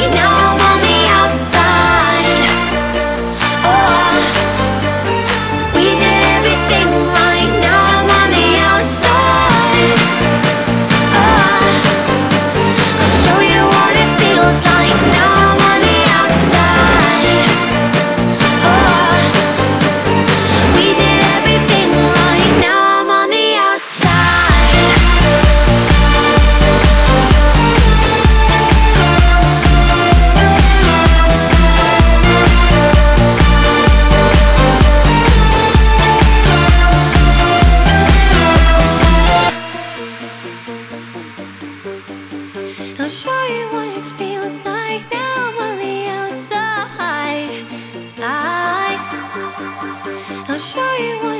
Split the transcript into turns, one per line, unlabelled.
Now I'm on the outside. Oh, we did everything right. Now I'm on the outside. Oh, I'll show you what it feels like. Now I'm on the outside. Oh, we did everything right. Now I'm on the outside. I'll show you what it feels like. Now I'm on the outside. I'll show you what